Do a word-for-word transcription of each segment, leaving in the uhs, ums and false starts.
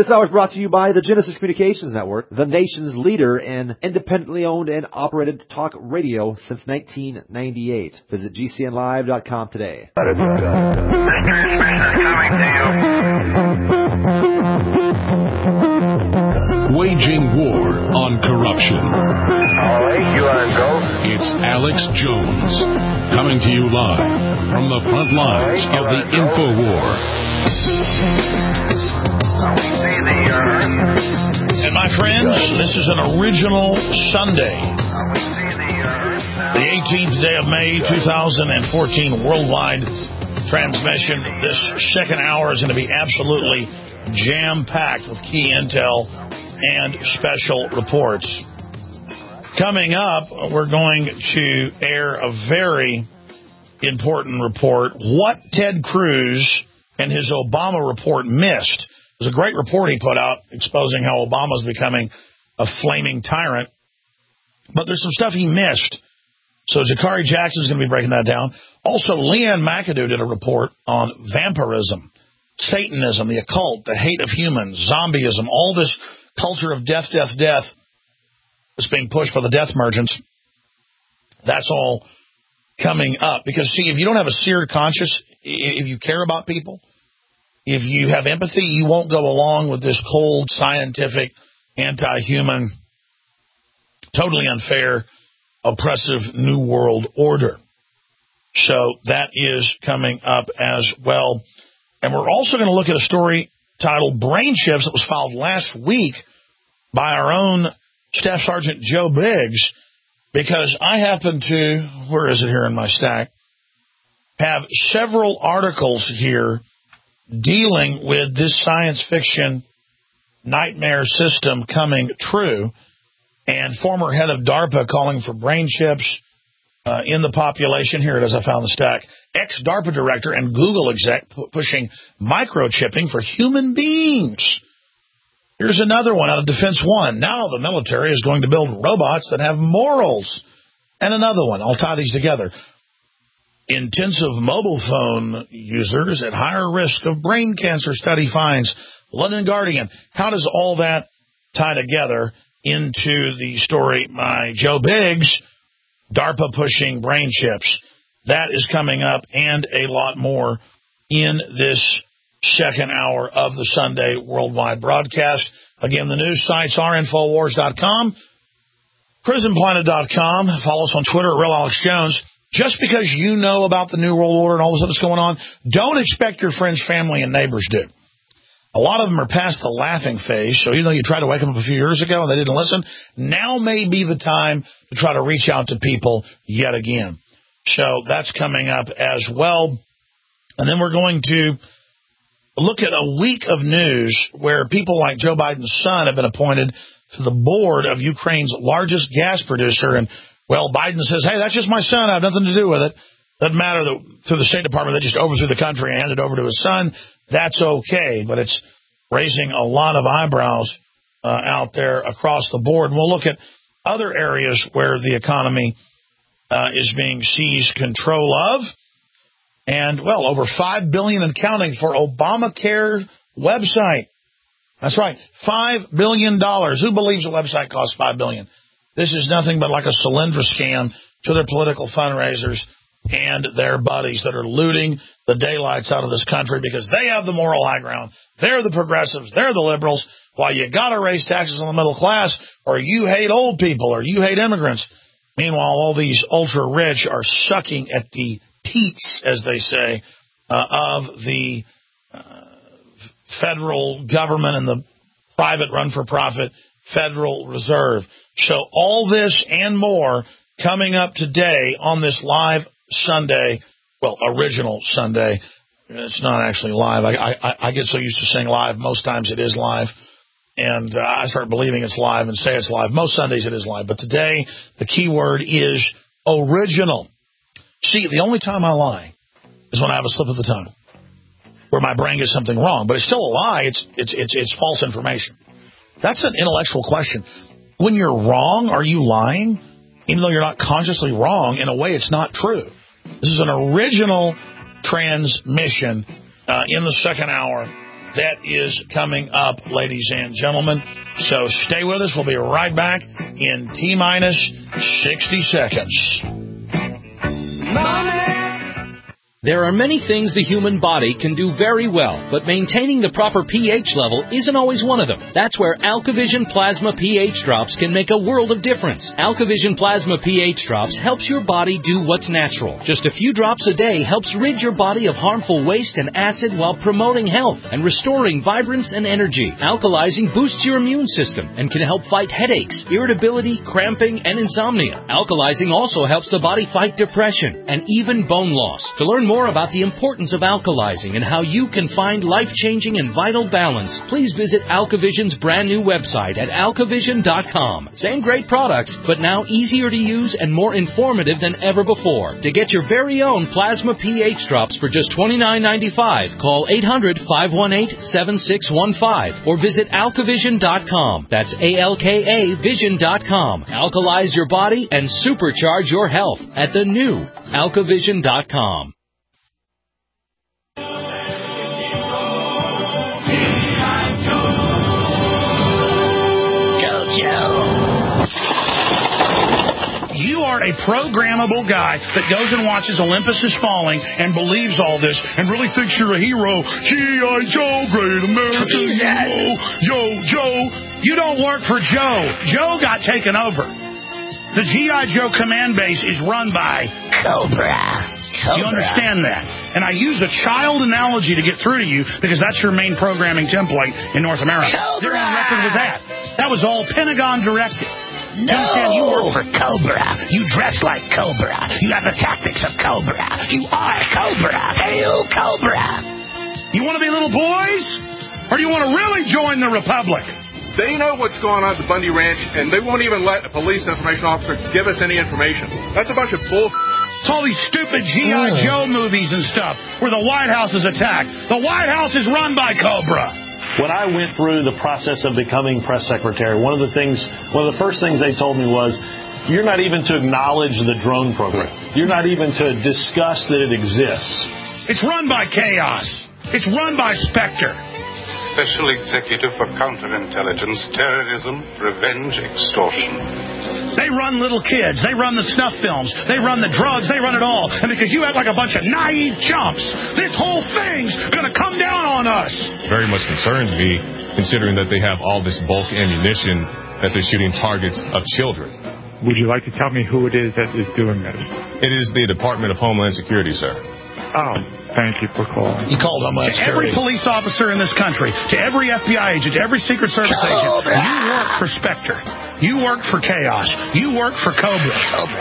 This hour is brought to you by the Genesis Communications Network, the nation's leader in independently owned and operated talk radio since nineteen ninety-eight. Visit G C N live dot com today. Waging war on corruption. All right, you are go. It's Alex Jones, coming to you live from the front lines of the InfoWar. And my friends, this is an original Sunday. The eighteenth day of May, two thousand fourteen, worldwide transmission. This second hour is going to be absolutely jam-packed with key intel and special reports. Coming up, we're going to air a very important report. What Ted Cruz and his Obama report missed. It was a great report he put out exposing how Obama's becoming a flaming tyrant. But there's some stuff he missed. So Jakari Jackson's going to be breaking that down. Also, Leanne McAdoo did a report on vampirism, Satanism, the occult, the hate of humans, zombieism, all this culture of death, death, death that's being pushed by the death merchants. That's all coming up. Because, see, if you don't have a seared conscience, if you care about people, if you have empathy, you won't go along with this cold, scientific, anti-human, totally unfair, oppressive New World Order. So that is coming up as well. And we're also going to look at a story titled Brain Chips that was filed last week by our own Staff Sergeant Joe Biggs, because I happen to, where is it here in my stack, have several articles here dealing with this science fiction nightmare system coming true, and former head of DARPA calling for brain chips uh, in the population. Here it is, I found the stack. Ex-DARPA director and Google exec pu- pushing microchipping for human beings. Here's another one out of Defense One. Now the military is going to build robots that have morals. And another one. I'll tie these together. Intensive mobile phone users at higher risk of brain cancer study finds. London Guardian. How does all that tie together into the story by Joe Biggs, DARPA pushing brain chips? That is coming up, and a lot more in this second hour of the Sunday worldwide broadcast. Again, the news sites are Infowars dot com, Prison Planet dot com. Follow us on Twitter at Real Alex Jones. Just because you know about the New World Order and all this that's going on, don't expect your friends, family, and neighbors do. A lot of them are past the laughing phase, so even though you tried to wake them up a few years ago and they didn't listen, now may be the time to try to reach out to people yet again. So that's coming up as well. And then we're going to look at a week of news where people like Joe Biden's son have been appointed to the board of Ukraine's largest gas producer. And, well, Biden says, hey, that's just my son. I have nothing to do with it. Doesn't matter that through the State Department they just overthrew the country and handed it over to his son. That's okay, but it's raising a lot of eyebrows uh, out there across the board. And we'll look at other areas where the economy uh, is being seized control of. And, well, over five billion dollars and counting for Obamacare website. That's right, five billion dollars. Who believes a website costs five billion dollars? This is nothing but like a Solyndra scam to their political fundraisers and their buddies that are looting the daylights out of this country because they have the moral high ground. They're the progressives. They're the liberals. While you got to raise taxes on the middle class, or you hate old people, or you hate immigrants. Meanwhile, all these ultra-rich are sucking at the teats, as they say, uh, of the uh, federal government and the private run-for-profit Federal Reserve. So all this and more coming up today on this live Sunday, well, original Sunday. It's not actually live. I, I, I get so used to saying live. Most times it is live. And uh, I start believing it's live and say it's live. Most Sundays it is live. But today, the key word is original. See, the only time I lie is when I have a slip of the tongue, where my brain gets something wrong. But it's still a lie. It's it's it's, it's false information. That's an intellectual question. When you're wrong, are you lying? Even though you're not consciously wrong, in a way it's not true. This is an original transmission uh, in the second hour that is coming up, ladies and gentlemen. So stay with us. We'll be right back in T-minus sixty seconds. There are many things the human body can do very well, but maintaining the proper pH level isn't always one of them. That's where AlkaVision Plasma pH Drops can make a world of difference. AlkaVision Plasma pH Drops helps your body do what's natural. Just a few drops a day helps rid your body of harmful waste and acid while promoting health and restoring vibrance and energy. Alkalizing boosts your immune system and can help fight headaches, irritability, cramping, and insomnia. Alkalizing also helps the body fight depression and even bone loss. To learn more about the importance of alkalizing and how you can find life-changing and vital balance, please visit AlkaVision's brand new website at alkavision dot com. Same great products, but now easier to use and more informative than ever before. To get your very own Plasma pH Drops for just twenty-nine ninety-five, call eight hundred, five one eight, seven six one five or visit alkavision dot com. That's A L K A vision dot com. Alkalize your body and supercharge your health at the new alkavision dot com. You are a programmable guy that goes and watches Olympus Is Falling and believes all this and really thinks you're a hero. G I. Joe, great American hero. Yo, Joe. You don't work for Joe. Joe got taken over. The G I. Joe command base is run by Cobra. Cobra. You understand that? And I use a child analogy to get through to you because that's your main programming template in North America. Cobra. They're on record with that. That was all Pentagon directed. No. You understand? You work for Cobra. You dress like Cobra. You have the tactics of Cobra. You are Cobra. Hail Cobra. You want to be little boys? Or do you want to really join the Republic? They know what's going on at the Bundy Ranch, and they won't even let a police information officer give us any information. That's a bunch of bull. It's all these stupid G I. Joe movies and stuff where the White House is attacked. The White House is run by Cobra. When I went through the process of becoming press secretary, one of the things, one of the first things they told me was, you're not even to acknowledge the drone program. You're not even to discuss that it exists. It's run by chaos. It's run by Spectre. Special Executive for Counterintelligence, Terrorism, Revenge, Extortion. They run little kids. They run the snuff films. They run the drugs. They run it all. And because you act like a bunch of naive chumps, this whole thing's going to come down on us. Very much concerns me, considering that they have all this bulk ammunition that they're shooting targets of children. Would you like to tell me who it is that is doing this? It is the Department of Homeland Security, sir. Oh, thank you for calling. You called Homeland Security. To every police officer in this country, to every F B I agent, to every Secret Service agent, you work for Spectre. You work for Chaos. You work for Cobra.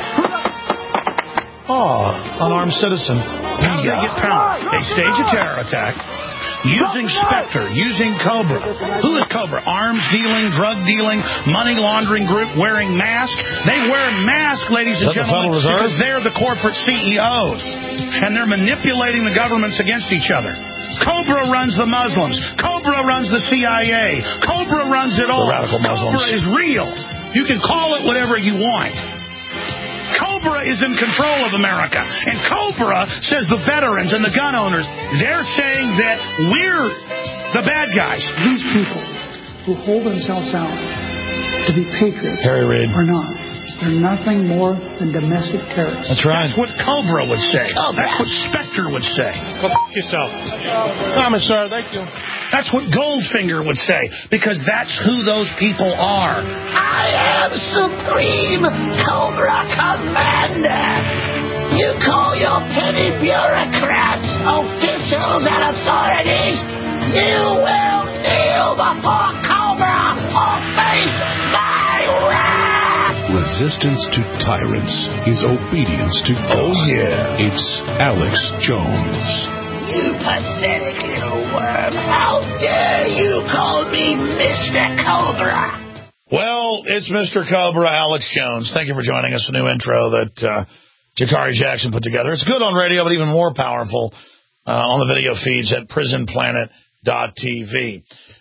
Oh, unarmed citizen. How do they get power? They stage a terror attack using Spectre, using Cobra. Who is Cobra? Arms dealing, drug dealing, money laundering group wearing masks. They wear masks, ladies and gentlemen, because they're the corporate C E Os. And they're manipulating the governments against each other. Cobra runs the Muslims. Cobra runs the C I A. Cobra runs it all. The radical Muslims. Cobra is real. You can call it whatever you want. Cobra is in control of America. And Cobra says the veterans and the gun owners, they're saying that we're the bad guys. These people who hold themselves out to be patriots Harry Reid. are not. They're nothing more than domestic terrorists. That's right. That's what Cobra would say. Cobra. That's what Spectre would say. Go f*** yourself. Comment, sir. Thank you. That's what Goldfinger would say, because that's who those people are. I am Supreme Cobra Commander. You call your petty bureaucrats, officials, and authorities. You will kneel before Cobra or face my wrath. Resistance to tyrants is obedience to God. Oh, yeah. It's Alex Jones. You pathetic little worm. How dare you call me Mister Cobra? Well, it's Mister Cobra, Alex Jones. Thank you for joining us. A new intro that uh, Jakari Jackson put together. It's good on radio, but even more powerful uh, on the video feeds at prison planet dot t v.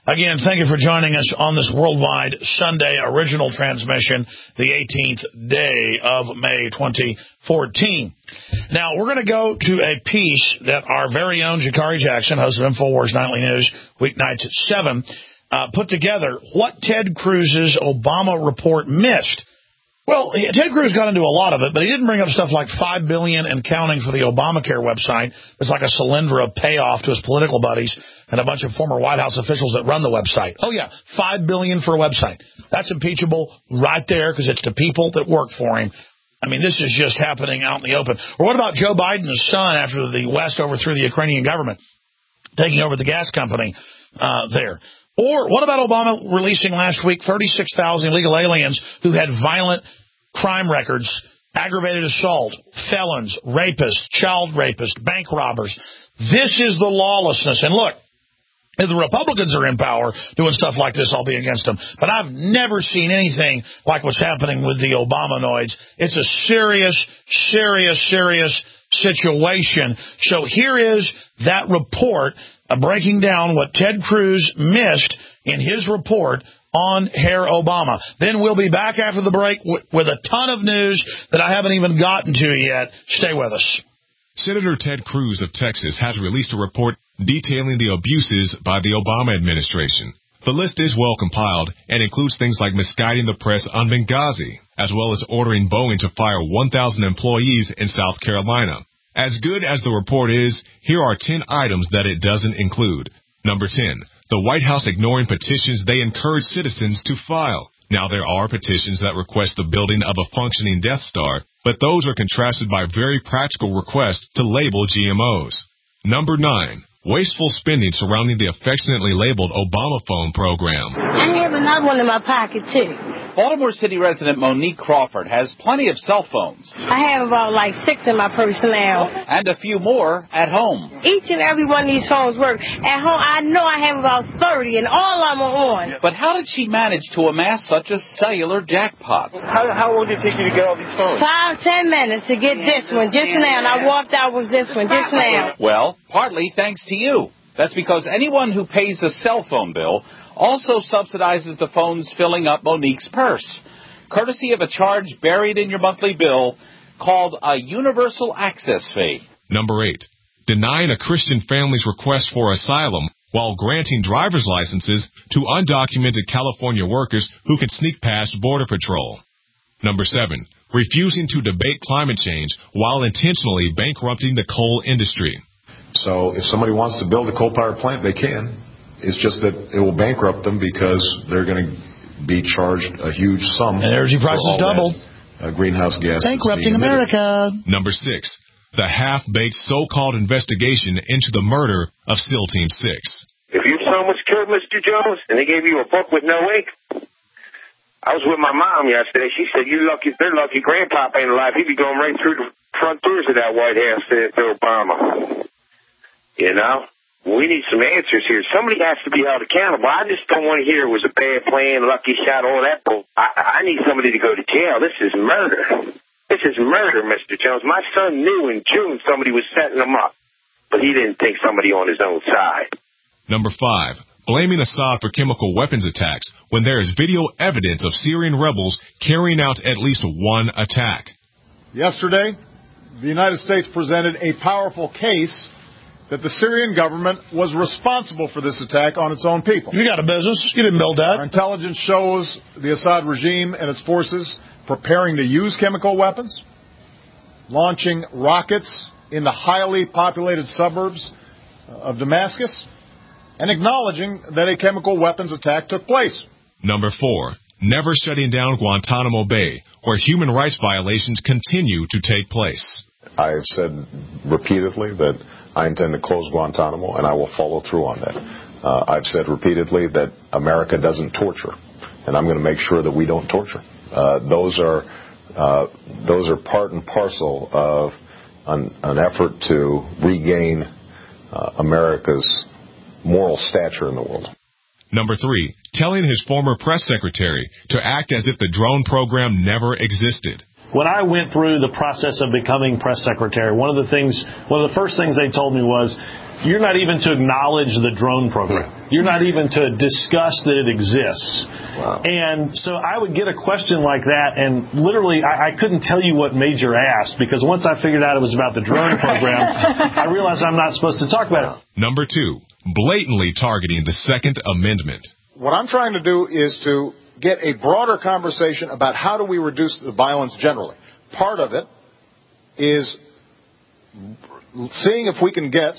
Again, thank you for joining us on this worldwide Sunday original transmission, the eighteenth day of May twenty fourteen. Now, we're going to go to a piece that our very own Jakari Jackson, host of InfoWars Nightly News, weeknights at seven, uh, put together what Ted Cruz's Obama report missed. Well, Ted Cruz got into a lot of it, but he didn't bring up stuff like five billion dollars and counting for the Obamacare website. It's like a Solyndra payoff to his political buddies and a bunch of former White House officials that run the website. Oh, yeah, five billion dollars for a website. That's impeachable right there because it's the people that work for him. I mean, this is just happening out in the open. Or what about Joe Biden's son after the West overthrew the Ukrainian government, taking over the gas company uh, there? Or what about Obama releasing last week thirty-six thousand illegal aliens who had violent crime records, aggravated assault, felons, rapists, child rapists, bank robbers? This is the lawlessness. And look, if the Republicans are in power doing stuff like this, I'll be against them. But I've never seen anything like what's happening with the Obamanoids. It's a serious, serious, serious situation. So here is that report uh, breaking down what Ted Cruz missed in his report on Herr Obama. Then we'll be back after the break w- with a ton of news that I haven't even gotten to yet. Stay with us. Senator Ted Cruz of Texas has released a report detailing the abuses by the Obama administration. The list is well compiled and includes things like misguiding the press on Benghazi, as well as ordering Boeing to fire one thousand employees in South Carolina. As good as the report is, here are ten items that it doesn't include. Number ten. The White House ignoring petitions they encourage citizens to file. Now, there are petitions that request the building of a functioning Death Star, but those are contrasted by very practical requests to label G M Os. Number nine. Wasteful spending surrounding the affectionately labeled Obama phone program. I have another one in my pocket, too. Baltimore City resident Monique Crawford has plenty of cell phones. I have about like six in my purse now. And a few more at home. Each and every one of these phones work. At home, I know I have about thirty, and all of them are on. But how did she manage to amass such a cellular jackpot? How, how long did it take you to get all these phones? Five, ten minutes to get this one just now, and I walked out with this one just now. Well, partly thanks to you. That's because anyone who pays a cell phone bill also subsidizes the phones filling up Monique's purse, courtesy of a charge buried in your monthly bill called a universal access fee. Number eight. Denying a Christian family's request for asylum while granting driver's licenses to undocumented California workers who can sneak past Border Patrol. Number seven. Refusing to debate climate change while intentionally bankrupting the coal industry. So if somebody wants to build a coal-powered plant, they can. It's just that it will bankrupt them because they're going to be charged a huge sum. Energy prices double. Uh, greenhouse gas. Bankrupting America. Number six. The half-baked so-called investigation into the murder of SEAL Team six. If your son was killed, Mister Jones, and they gave you a book with no ink, I was with my mom yesterday. She said, "You lucky, they're lucky Grandpa ain't alive. He'd be going right through the front doors of that White House to, to Obama." You know? We need some answers here. Somebody has to be held accountable. I just don't want to hear it was a bad plan, lucky shot, all that. I, I need somebody to go to jail. This is murder. This is murder, Mister Jones. My son knew in June somebody was setting him up, but he didn't think somebody on his own side. Number five. Blaming Assad for chemical weapons attacks when there is video evidence of Syrian rebels carrying out at least one attack. Yesterday, the United States presented a powerful case that the Syrian government was responsible for this attack on its own people. You got a business. You didn't build that. Our intelligence shows the Assad regime and its forces preparing to use chemical weapons, launching rockets in the highly populated suburbs of Damascus, and acknowledging that a chemical weapons attack took place. Number four. Never shutting down Guantanamo Bay, where human rights violations continue to take place. I have said repeatedly that I intend to close Guantanamo, and I will follow through on that. Uh, I've said repeatedly that America doesn't torture, and I'm going to make sure that we don't torture. Uh, those are uh, those are part and parcel of an, an effort to regain uh, America's moral stature in the world. Number three, telling his former press secretary to act as if the drone program never existed. When I went through the process of becoming press secretary, one of the things, one of the first things they told me was, You're not even to acknowledge the drone program. You're not even to discuss that it exists. Wow. And so I would get a question like that, and literally I, I couldn't tell you what Major asked, because once I figured out it was about the drone program, I realized I'm not supposed to talk about it. Number two, blatantly targeting the Second Amendment. What I'm trying to do is to get a broader conversation about how do we reduce the violence generally. Part of it is seeing if we can get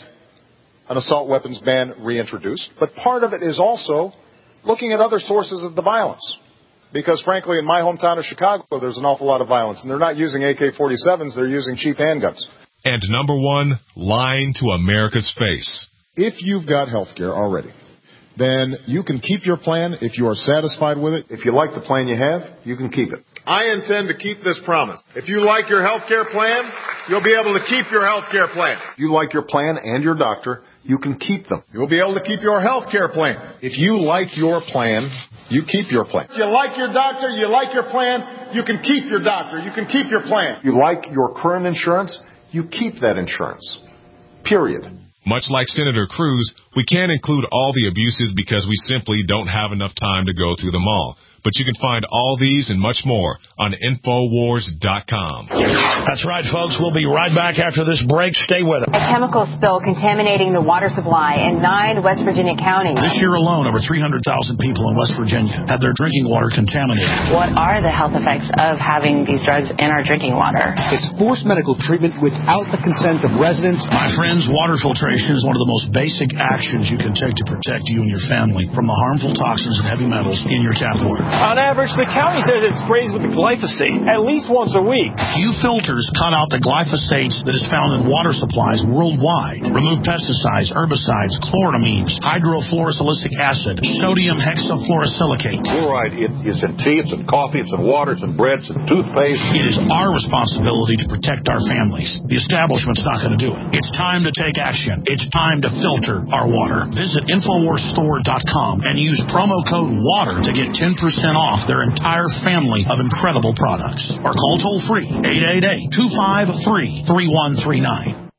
an assault weapons ban reintroduced, but part of it is also looking at other sources of the violence. Because, frankly, in my hometown of Chicago, there's an awful lot of violence, and they're not using A K forty-sevens, they're using cheap handguns. And number one, lying to America's face. If you've got health care already, then you can keep your plan if you are satisfied with it. If you like the plan you have, you can keep it. I intend to keep this promise. If you like your health care plan, you'll be able to keep your health care plan. If you like your plan and your doctor, you can keep them. You'll be able to keep your health care plan. If you like your plan, you keep your plan. If you like your doctor, you like your plan, you can keep your doctor. You can keep your plan. If you like your current insurance, you keep that insurance. Period. Much like Senator Cruz, we can't include all the abuses because we simply don't have enough time to go through them all. But you can find all these and much more on Infowars dot com. That's right, folks. We'll be right back after this break. Stay with us. A chemical spill contaminating the water supply in nine West Virginia counties. This year alone, over three hundred thousand people in West Virginia had their drinking water contaminated. What are the health effects of having these drugs in our drinking water? It's forced medical treatment without the consent of residents. My friends, water filtration is one of the most basic actions you can take to protect you and your family from the harmful toxins and heavy metals in your tap water. On average, the county says it sprays with the glyphosate at least once a week. Few filters cut out the glyphosate that is found in water supplies worldwide. Remove pesticides, herbicides, chloramines, hydrofluorosilicic acid, sodium hexafluorosilicate. Fluoride it is in tea, it's in coffee, it's in water, it's in bread, it's in toothpaste. It is our responsibility to protect our families. The establishment's not going to do it. It's time to take action. It's time to filter our water. Visit Infowars Store dot com and use promo code WATER to get ten percent off their entire family of incredible products. Or call toll-free eight eight eight, two five three, three one three nine.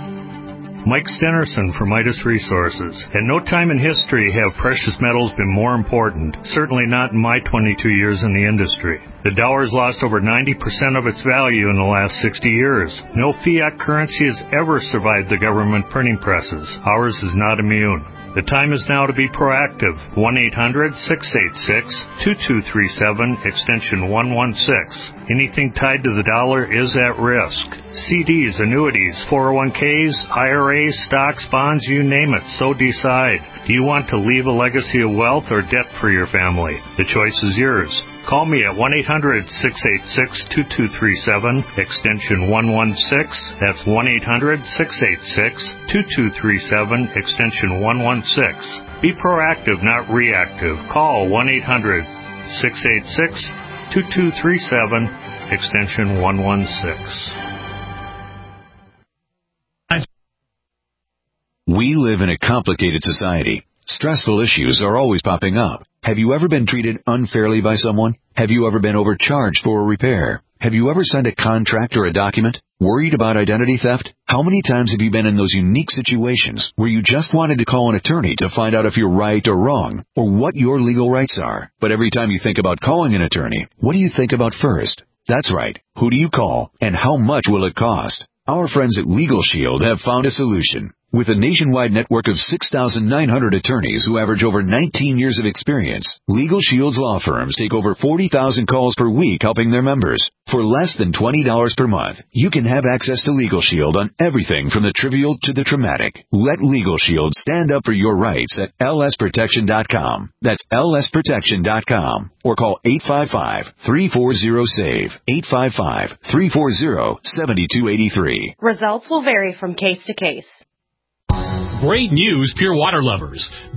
Mike Stenerson from Midas Resources. In no time in history have precious metals been more important, certainly not in my twenty-two years in the industry. The dollar has lost over ninety percent of its value in the last sixty years. No fiat currency has ever survived the government printing presses. Ours is not immune. The time is now to be proactive. one eight hundred, six eight six, two two three seven, extension one one six. Anything tied to the dollar is at risk. C Ds, annuities, four oh one Ks, I R As, stocks, bonds, you name it, so decide. Do you want to leave a legacy of wealth or debt for your family? The choice is yours. Call me at one eight hundred, six eight six, two two three seven, extension one one six. That's one eight hundred, six eight six, two two three seven, extension one one six. Be proactive, not reactive. Call one eight hundred, six eight six, two two three seven, extension one one six. We live in a complicated society. Stressful issues are always popping up. Have you ever been treated unfairly by someone? Have you ever been overcharged for a repair? Have you ever signed a contract or a document? Worried about identity theft? How many times have you been in those unique situations where you just wanted to call an attorney to find out if you're right or wrong, or what your legal rights are? But every time you think about calling an attorney, what do you think about first? That's right. Who do you call, and how much will it cost? Our friends at Legal Shield have found a solution. With a nationwide network of six thousand nine hundred attorneys who average over nineteen years of experience, Legal Shield's law firms take over forty thousand calls per week helping their members. For less than twenty dollars per month, you can have access to Legal Shield on everything from the trivial to the traumatic. Let Legal Shield stand up for your rights at L S protection dot com. That's L S protection dot com. Or call eight five five, three four zero, SAVE, eight five five, three four zero, seven two eight three. Results will vary from case to case. Great news, Pure Water lovers.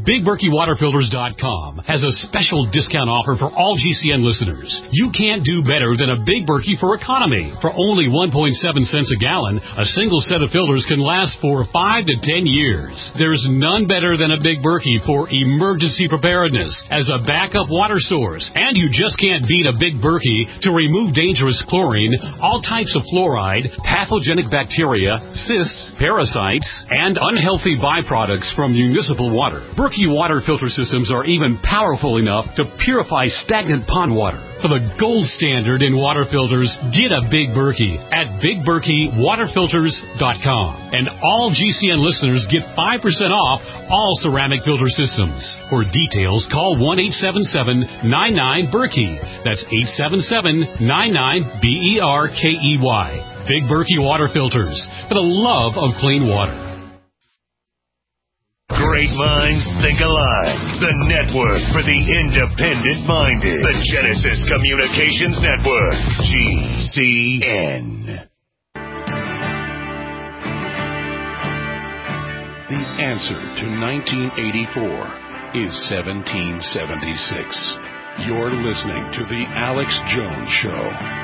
Big Berkey Water Filters dot com has a special discount offer for all G C N listeners. You can't do better than a Big Berkey for economy. For only one point seven cents a gallon, a single set of filters can last for five to ten years. There's none better than a Big Berkey for emergency preparedness as a backup water source. And you just can't beat a Big Berkey to remove dangerous chlorine, all types of fluoride, pathogenic bacteria, cysts, parasites, and unhealthy byproducts from municipal water. Berkey water filter systems are even powerful enough to purify stagnant pond water. For the gold standard in water filters, get a Big Berkey at Big Berkey Water Filters dot com. And all G C N listeners get five percent off all ceramic filter systems. For details, call one eight seven seven, nine nine, Berkey. That's eight seven seven, nine nine, B E R K E Y. Big Berkey Water Filters, for the love of clean water. Great minds think alike. The network for the independent-minded. The Genesis Communications Network. G C N. The answer to nineteen eighty-four is seventeen seventy-six. You're listening to The Alex Jones Show.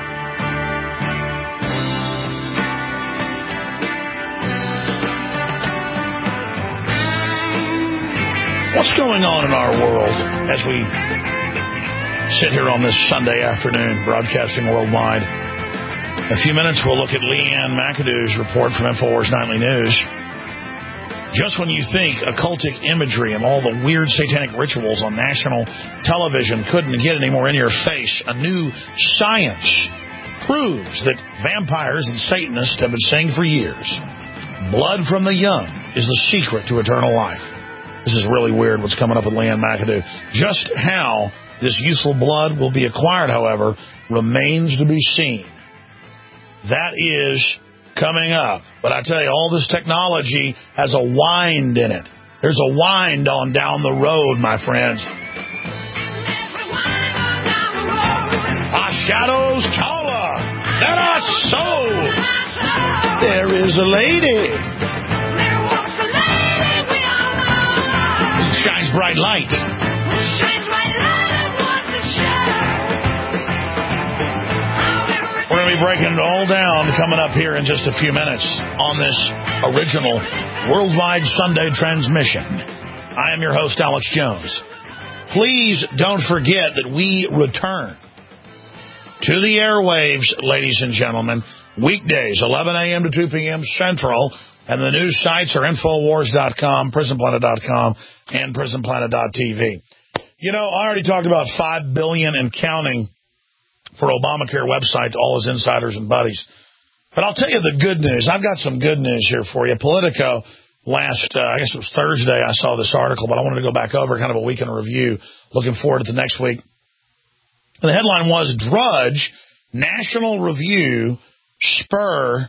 What's going on in our world as we sit here on this Sunday afternoon, broadcasting worldwide? In a few minutes, we'll look at Leanne McAdoo's report from InfoWars Nightly News. Just when you think occultic imagery and all the weird satanic rituals on national television couldn't get any more in your face, a new science proves that vampires and Satanists have been saying for years, blood from the young is the secret to eternal life. This is really weird what's coming up with Leanne McAdoo. Just how this useful blood will be acquired, however, remains to be seen. That is coming up. But I tell you, all this technology has a wind in it. There's a wind on down the road, my friends. Our shadows taller than our soul. There is a lady. Shines bright light. Shines bright light We're going to be breaking it all down coming up here in just a few minutes on this original worldwide Sunday transmission. I am your host, Alex Jones. Please don't forget that we return to the airwaves, ladies and gentlemen, weekdays, eleven a.m. to two p.m. Central. And the news sites are InfoWars dot com, Prison Planet dot com, and Prison Planet dot t v. You know, I already talked about five billion dollars and counting for Obamacare website to all his insiders and buddies. But I'll tell you the good news. I've got some good news here for you. Politico, last, uh, I guess it was Thursday, I saw this article, but I wanted to go back over kind of a week in review, looking forward to the next week. And the headline was, Drudge, National Review, spur...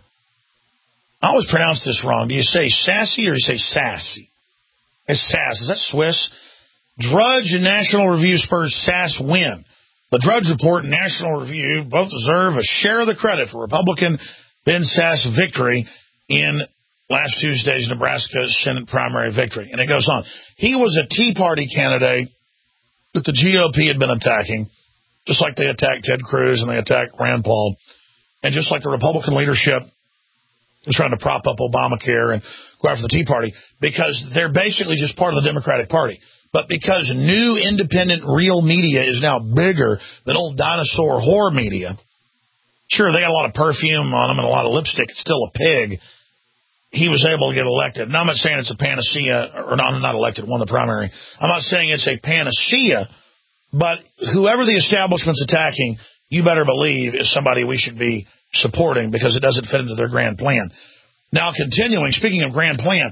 I always pronounce this wrong. Do you say sassy or do you say sassy? It's sass. Is that Swiss? Drudge and National Review spurs Sass win. The Drudge Report and National Review both deserve a share of the credit for Republican Ben Sass' victory in last Tuesday's Nebraska Senate primary victory. And it goes on. He was a Tea Party candidate that the G O P had been attacking, just like they attacked Ted Cruz and they attacked Rand Paul, and just like the Republican leadership was trying to prop up Obamacare and go after the Tea Party, because they're basically just part of the Democratic Party. But because new, independent, real media is now bigger than old dinosaur whore media, sure, they got a lot of perfume on them and a lot of lipstick. It's still a pig. He was able to get elected. Now, I'm not saying it's a panacea, or no, I'm not elected, won the primary. I'm not saying it's a panacea, but whoever the establishment's attacking, you better believe is somebody we should be supporting, because it doesn't fit into their grand plan. Now, continuing, speaking of grand plan,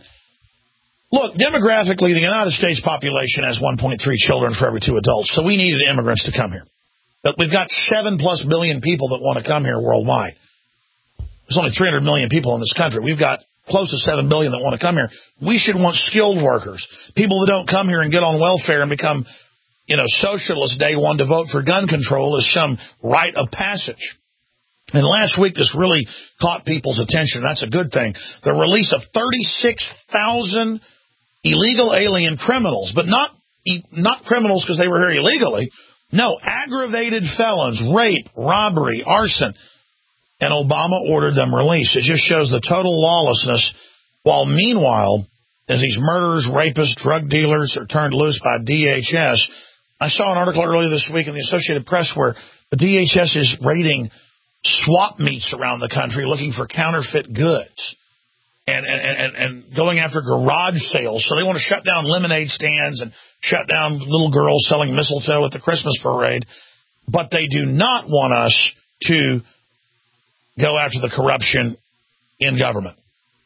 look, demographically, the United States population has one point three children for every two adults, so we needed immigrants to come here. But we've got seven plus billion people that want to come here worldwide. There's only three hundred million people in this country. We've got close to seven billion that want to come here. We should want skilled workers, people that don't come here and get on welfare and become, you know, socialists day one to vote for gun control as some rite of passage. And last week, this really caught people's attention. That's a good thing. The release of thirty-six thousand illegal alien criminals, but not not criminals because they were here illegally. No, aggravated felons, rape, robbery, arson. And Obama ordered them released. It just shows the total lawlessness, while meanwhile, as these murderers, rapists, drug dealers are turned loose by D H S. I saw an article earlier this week in the Associated Press where the D H S is raiding swap meets around the country looking for counterfeit goods and, and, and, and going after garage sales. So they want to shut down lemonade stands and shut down little girls selling mistletoe at the Christmas parade. But they do not want us to go after the corruption in government.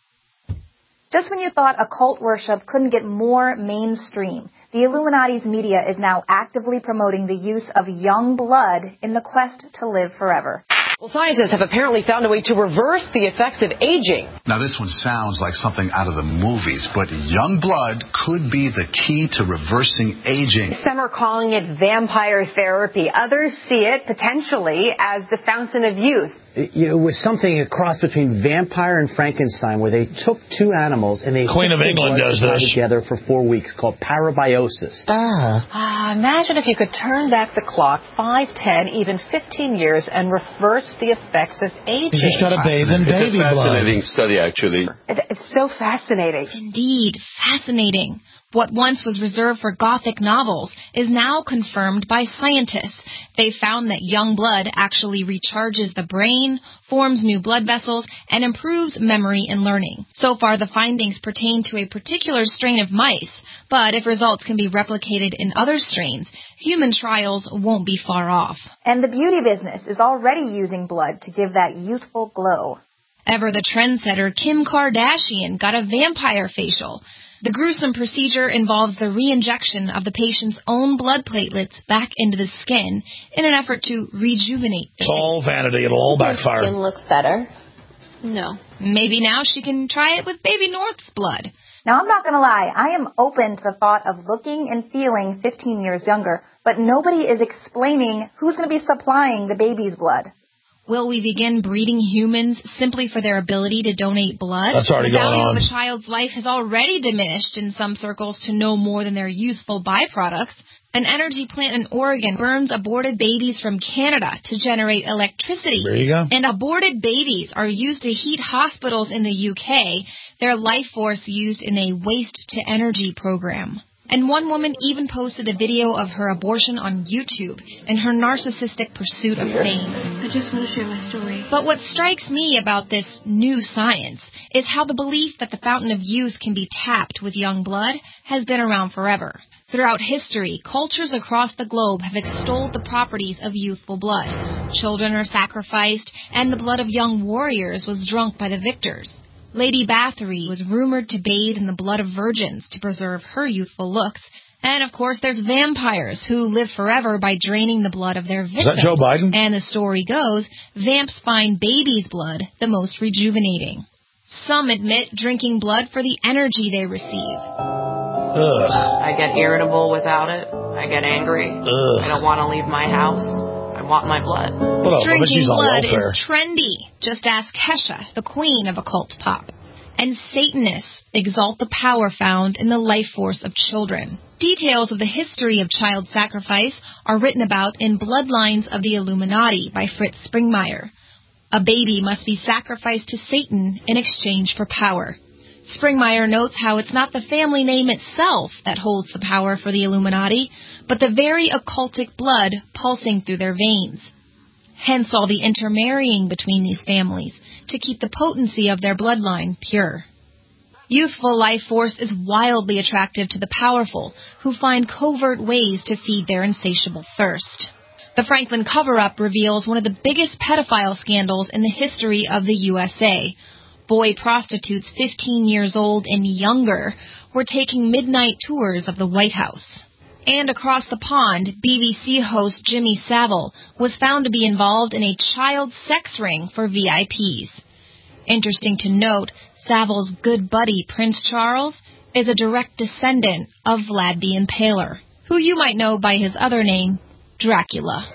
Just when you thought occult worship couldn't get more mainstream, the Illuminati's media is now actively promoting the use of young blood in the quest to live forever. Well, scientists have apparently found a way to reverse the effects of aging. Now, this one sounds like something out of the movies, but young blood could be the key to reversing aging. Some are calling it vampire therapy. Others see it potentially as the fountain of youth. It was something a cross between vampire and Frankenstein, where they took two animals and they Queen of England does this together for four weeks, called parabiosis. Ah. Uh, imagine if you could turn back the clock five, ten, even fifteen years and reverse the effects of aging. You just got to bathe in baby blood. It's a fascinating study, actually. It's so fascinating. Indeed, fascinating. What once was reserved for Gothic novels is now confirmed by scientists. They found that young blood actually recharges the brain, forms new blood vessels, and improves memory and learning. So far, the findings pertain to a particular strain of mice, but if results can be replicated in other strains, human trials won't be far off. And the beauty business is already using blood to give that youthful glow. Ever the trendsetter Kim Kardashian got a vampire facial. The gruesome procedure involves the re-injection of the patient's own blood platelets back into the skin in an effort to rejuvenate. It's all vanity. It'll all backfire. Skin looks better. No. Maybe now she can try it with Baby North's blood. Now, I'm not going to lie. I am open to the thought of looking and feeling fifteen years younger, but nobody is explaining who's going to be supplying the baby's blood. Will we begin breeding humans simply for their ability to donate blood? That's already going on. The value of a child's life has already diminished in some circles to no more than their useful byproducts. An energy plant in Oregon burns aborted babies from Canada to generate electricity. There you go. And aborted babies are used to heat hospitals in the U K, their life force used in a waste-to-energy program. And one woman even posted a video of her abortion on YouTube in her narcissistic pursuit of fame. I just want to share my story. But what strikes me about this new science is how the belief that the fountain of youth can be tapped with young blood has been around forever. Throughout history, cultures across the globe have extolled the properties of youthful blood. Children are sacrificed, and the blood of young warriors was drunk by the victors. Lady Bathory was rumored to bathe in the blood of virgins to preserve her youthful looks. And, of course, there's vampires who live forever by draining the blood of their victims. Is that Joe Biden? And the story goes, vamps find babies' blood the most rejuvenating. Some admit drinking blood for the energy they receive. Ugh. I get irritable without it. I get angry. Ugh. I don't want to leave my house. I want my blood. What else? Drinking She's on blood welfare. is trendy. Just ask Kesha, the queen of occult pop. And Satanists exalt the power found in the life force of children. Details of the history of child sacrifice are written about in Bloodlines of the Illuminati by Fritz Springmeier. A baby must be sacrificed to Satan in exchange for power. Springmeier notes how it's not the family name itself that holds the power for the Illuminati, but the very occultic blood pulsing through their veins. Hence all the intermarrying between these families to keep the potency of their bloodline pure. Youthful life force is wildly attractive to the powerful, who find covert ways to feed their insatiable thirst. The Franklin cover-up reveals one of the biggest pedophile scandals in the history of the U S A. Boy prostitutes fifteen years old and younger were taking midnight tours of the White House. And across the pond, B B C host Jimmy Savile was found to be involved in a child sex ring for V I Ps. Interesting to note, Savile's good buddy Prince Charles is a direct descendant of Vlad the Impaler, who you might know by his other name, Dracula.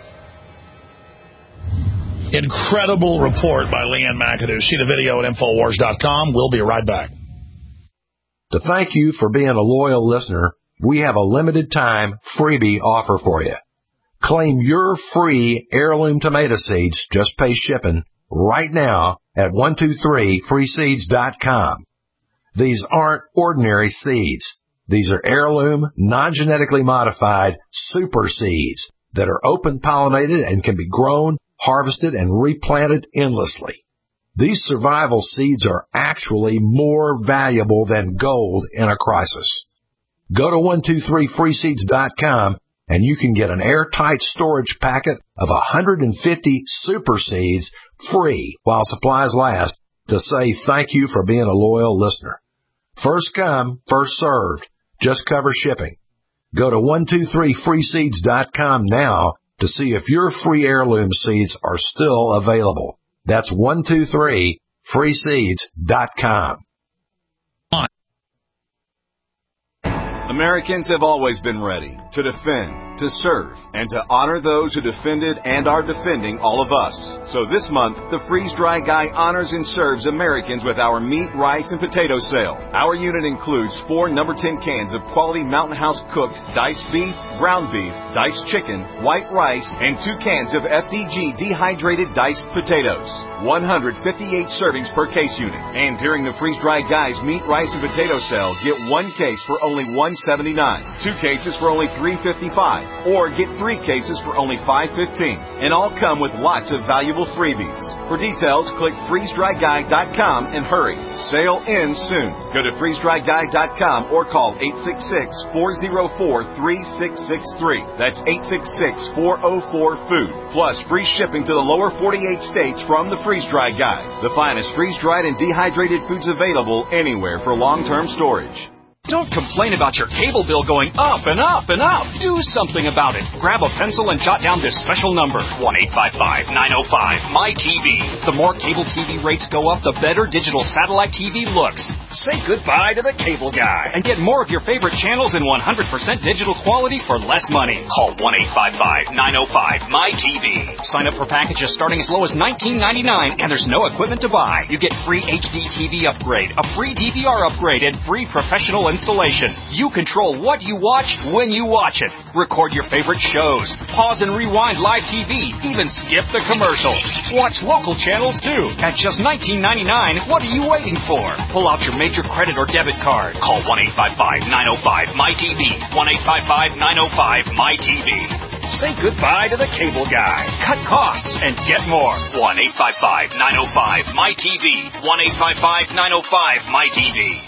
Incredible report by Leanne McAdoo. See the video at Infowars dot com. We'll be right back. To thank you for being a loyal listener, we have a limited time freebie offer for you. Claim your free heirloom tomato seeds, just pay shipping, right now at one two three free seeds dot com. These aren't ordinary seeds. These are heirloom, non-genetically modified super seeds that are open-pollinated and can be grown, harvested, and replanted endlessly. These survival seeds are actually more valuable than gold in a crisis. Go to one two three free seeds dot com and you can get an airtight storage packet of one hundred fifty super seeds free while supplies last to say thank you for being a loyal listener. First come, first served. Just cover shipping. Go to one two three free seeds dot com now to see if your free heirloom seeds are still available. That's one two three free seeds dot com. Americans have always been ready to defend, to serve, and to honor those who defended and are defending all of us. So this month, the Freeze Dry Guy honors and serves Americans with our meat, rice, and potato sale. Our unit includes four number ten cans of quality Mountain House cooked diced beef, ground beef, diced chicken, white rice, and two cans of F D G dehydrated diced potatoes. one hundred fifty-eight servings per case unit. And during the Freeze Dry Guy's meat, rice, and potato sale, get one case for only one seventy-nine, two cases for only three fifty-five, or get three cases for only five fifteen. And all come with lots of valuable freebies. For details, click freeze dry guy dot com and hurry. Sale ends soon. Go to freeze dry guy dot com or call eight six six, four oh four, three six six three. That's eight six six, four oh four, food. Plus free shipping to the lower forty-eight states from the Freeze Dry Guy. The finest freeze-dried and dehydrated foods available anywhere for long-term storage. Don't complain about your cable bill going up and up and up. Do something about it. Grab a pencil and jot down this special number, one eight five five, nine oh five, M Y T V. The more cable T V rates go up, the better digital satellite T V looks. Say goodbye to the cable guy and get more of your favorite channels in one hundred percent digital quality for less money. Call one eight five five, nine oh five, M Y T V. Sign up for packages starting as low as nineteen ninety-nine, and there's no equipment to buy. You get free H D T V upgrade, a free D V R upgrade, and free professional installation. You control what you watch when you watch it. Record your favorite shows. Pause and rewind live T V. Even skip the commercials. Watch local channels too. At just nineteen ninety-nine, what are you waiting for? Pull out your major credit or debit card. Call one eight five five, nine oh five, M Y T V. one eight five five, nine oh five, M Y T V. Say goodbye to the cable guy. Cut costs and get more. one eight five five, nine oh five, M Y T V. one eight five five, nine oh five, M Y T V.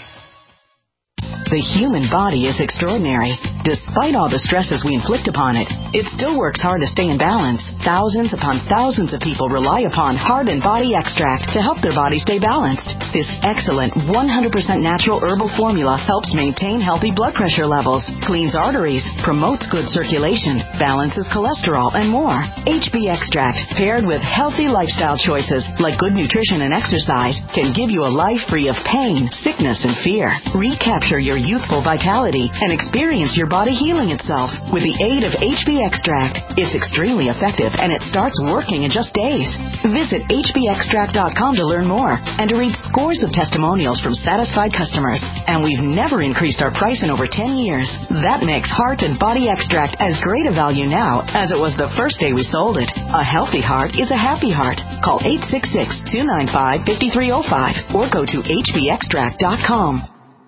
The human body is extraordinary. Despite all the stresses we inflict upon it, it still works hard to stay in balance. Thousands upon thousands of people rely upon Heart and Body Extract to help their body stay balanced. This excellent one hundred percent natural herbal formula helps maintain healthy blood pressure levels, cleans arteries, promotes good circulation, balances cholesterol, and more. H B Extract, paired with healthy lifestyle choices like good nutrition and exercise, can give you a life free of pain, sickness, and fear. Recapture your youthful vitality and experience your body healing itself with the aid of H B Extract. It's extremely effective and it starts working in just days. Visit H B extract dot com to learn more and to read scores of testimonials from satisfied customers. And we've never increased our price in over ten years. That makes Heart and Body Extract as great a value now as it was the first day we sold it. A healthy heart is a happy heart. Call eight six six, two nine five, five three zero five or go to H B extract dot com.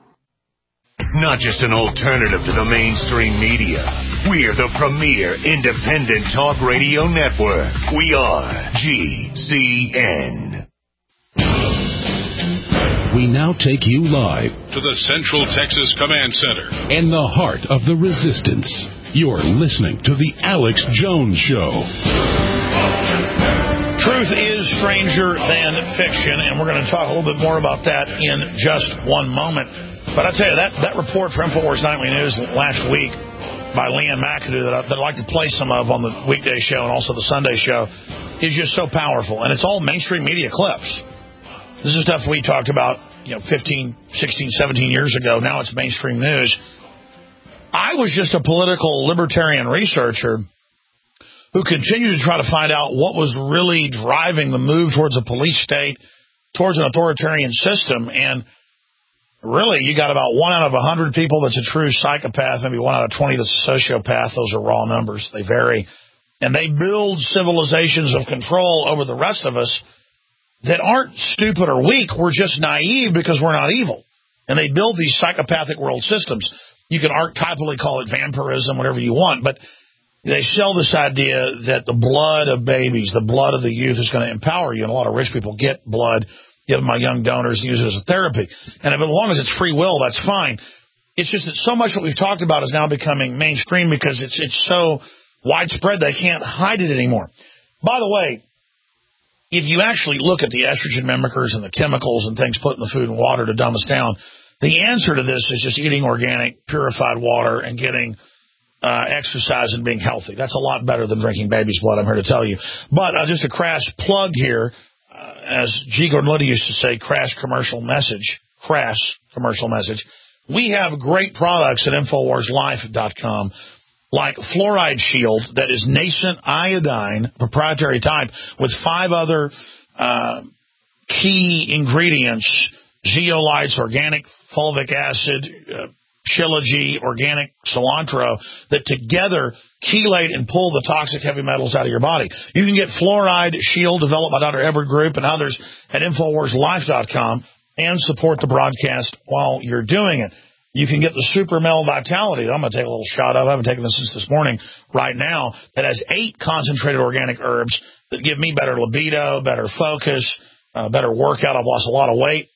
Not just an alternative to the mainstream media. We're the premier independent talk radio network. We are G C N. We now take you live to the Central Texas Command Center in the heart of the resistance. You're listening to The Alex Jones Show. Truth is stranger than fiction, and we're going to talk a little bit more about that in just one moment. But I tell you, that, that report for InfoWars Nightly News last week by Leanne McAdoo that, I, that I'd like to play some of on the weekday show and also the Sunday show is just so powerful. And it's all mainstream media clips. This is stuff we talked about, you know, fifteen, sixteen, seventeen years ago. Now it's mainstream news. I was just a political libertarian researcher who continued to try to find out what was really driving the move towards a police state, towards an authoritarian system. And really, you got about one out of one hundred people that's a true psychopath, maybe one out of twenty that's a sociopath. Those are raw numbers. They vary. And they build civilizations of control over the rest of us that aren't stupid or weak. We're just naive because we're not evil. And they build these psychopathic world systems. You can archetypally call it vampirism, whatever you want, but they sell this idea that the blood of babies, the blood of the youth is going to empower you. And a lot of rich people get blood, give my young donors, use it as a therapy. And as long as it's free will, that's fine. It's just that so much what we've talked about is now becoming mainstream because it's it's so widespread they can't hide it anymore. By the way, if you actually look at the estrogen mimickers and the chemicals and things put in the food and water to dumb us down, the answer to this is just eating organic, purified water and getting uh, exercise and being healthy. That's a lot better than drinking baby's blood, I'm here to tell you. But uh, just a crass plug here, uh, as G. Gordon Liddy used to say, crass commercial message, crass commercial message. We have great products at Infowars Life dot com, like Fluoride Shield, that is nascent iodine, proprietary type, with five other uh, key ingredients, zeolites, organic fulvic acid, uh, Shilajit, organic cilantro, that together chelate and pull the toxic heavy metals out of your body. You can get Fluoride Shield, developed by Doctor Edward Group and others, at Infowars Life dot com, and support the broadcast while you're doing it. You can get the Super Male Vitality that I'm going to take a little shot of. I haven't taken this since this morning right now, that has eight concentrated organic herbs that give me better libido, better focus, uh, better workout. I've lost a lot of weight.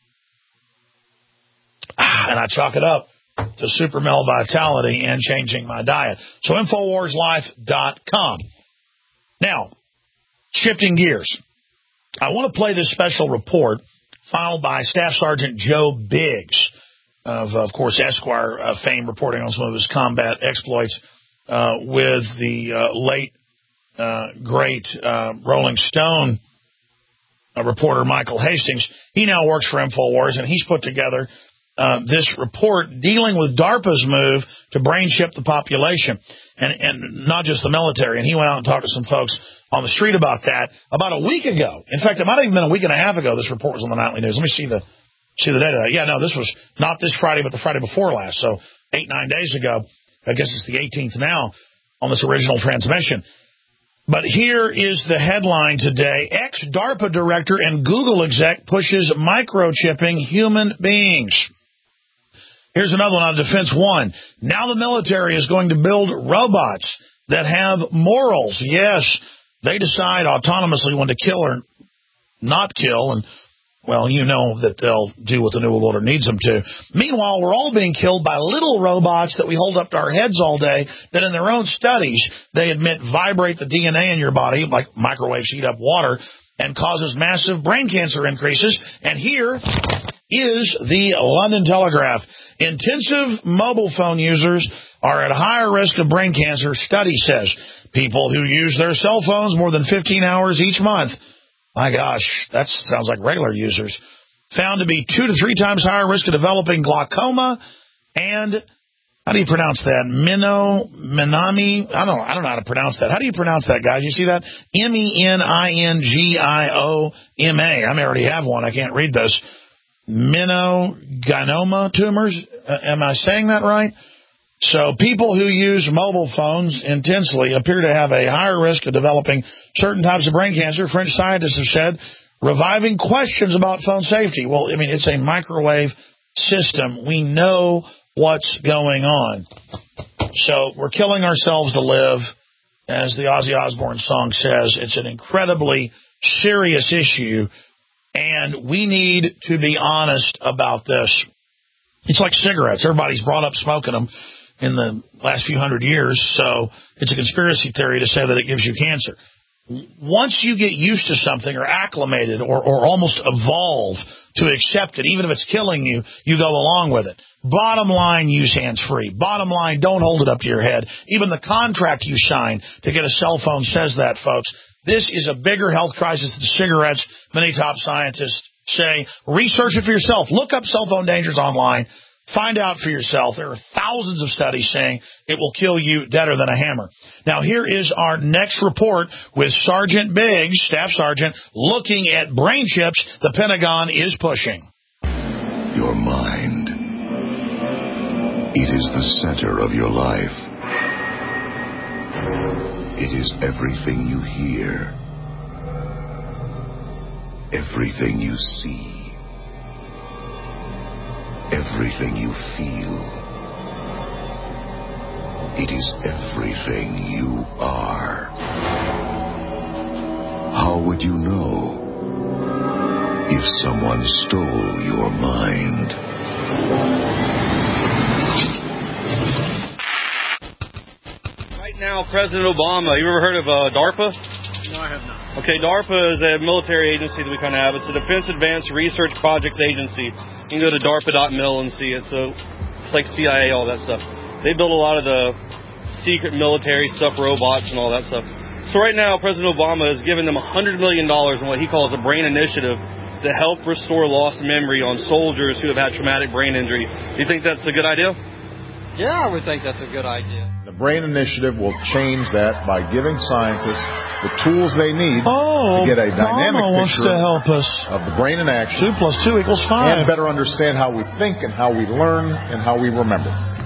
Ah, and I chalk it up to Super Male Vitality and changing my diet. So Infowars Life dot com. Now, shifting gears. I want to play this special report filed by Staff Sergeant Joe Biggs of, of course, Esquire uh, fame, reporting on some of his combat exploits uh, with the uh, late, uh, great uh, Rolling Stone uh, reporter Michael Hastings. He now works for Infowars, and he's put together uh, this report dealing with DARPA's move to brain chip the population, and, and not just the military. And he went out and talked to some folks on the street about that about a week ago. In fact, it might have even been a week and a half ago this report was on the Nightly News. Let me see the... See the date of that? Yeah, no, this was not this Friday, but the Friday before last. So eight, nine days ago. I guess it's the eighteenth now on this original transmission. But here is the headline today. Ex-DARPA director and Google exec pushes microchipping human beings. Here's another one on Defense One. Now the military is going to build robots that have morals. Yes, they decide autonomously when to kill or not kill, and well, you know that they'll do what the New World Order needs them to. Meanwhile, we're all being killed by little robots that we hold up to our heads all day that in their own studies, they admit vibrate the D N A in your body, like microwaves heat up water, and causes massive brain cancer increases. And here is the London Telegraph. Intensive mobile phone users are at higher risk of brain cancer, study says. People who use their cell phones more than fifteen hours each month. My gosh, that sounds like regular users. Found to be two to three times higher risk of developing glaucoma and, how do you pronounce that? Mino, Minami? I don't know. I don't know how to pronounce that. How do you pronounce that, guys? You see that? M E N I N G I O M A. I may already have one. I can't read this. Meningioma tumors. Uh, am I saying that right? So people who use mobile phones intensely appear to have a higher risk of developing certain types of brain cancer. French scientists have said, reviving questions about phone safety. Well, I mean, it's a microwave system. We know what's going on. So we're killing ourselves to live. As the Ozzy Osbourne song says, it's an incredibly serious issue, and we need to be honest about this. It's like cigarettes. Everybody's brought up smoking them in the last few hundred years, so it's a conspiracy theory to say that it gives you cancer. Once you get used to something or acclimated or, or almost evolve to accept it, even if it's killing you, you go along with it. Bottom line, use hands-free. Bottom line, don't hold it up to your head. Even the contract you sign to get a cell phone says that, folks. This is a bigger health crisis than cigarettes. Many top scientists say, research it for yourself. Look up cell phone dangers online. Find out for yourself. There are thousands of studies saying it will kill you deader than a hammer. Now, here is our next report with Sergeant Biggs, Staff Sergeant, looking at brain chips the Pentagon is pushing. Your mind is the center of your life. It is everything you hear, everything you see, everything you feel. It is everything you are. How would you know if someone stole your mind? Right now, President Obama, you ever heard of uh, DARPA? No, I have not. Okay, DARPA is a military agency that we kind of have. It's a Defense Advanced Research Projects Agency. You can go to DARPA dot mil and see it. So it's like C I A, all that stuff. They build a lot of the secret military stuff, robots and all that stuff. So right now, President Obama has given them one hundred million dollars in what he calls a brain initiative to help restore lost memory on soldiers who have had traumatic brain injury. Do you think that's a good idea? Yeah, I would think that's a good idea. The Brain Initiative will change that by giving scientists the tools they need oh, to get a dynamic Mama wants picture to help us. of the brain in action. Two plus two equals five. And better understand how we think and how we learn and how we remember.